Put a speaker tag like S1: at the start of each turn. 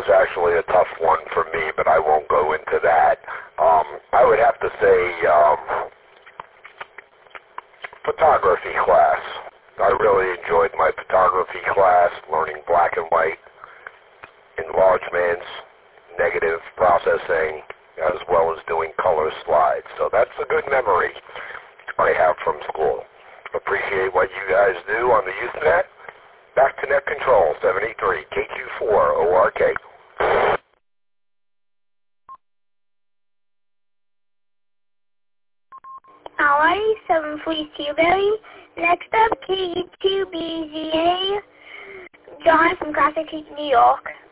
S1: was actually a tough one for me, but I won't go into that. I would have to say photography class. I really enjoyed my photography class, learning black and white, enlargements, negative processing, as well as doing color slides. So that's a good memory I have from school. Appreciate what you guys do on the Usenet. Back to Net Control, 73, KQ4, ORK.
S2: Alright, 742 Billy. Next up, KQ2BZA, John from Classic New York.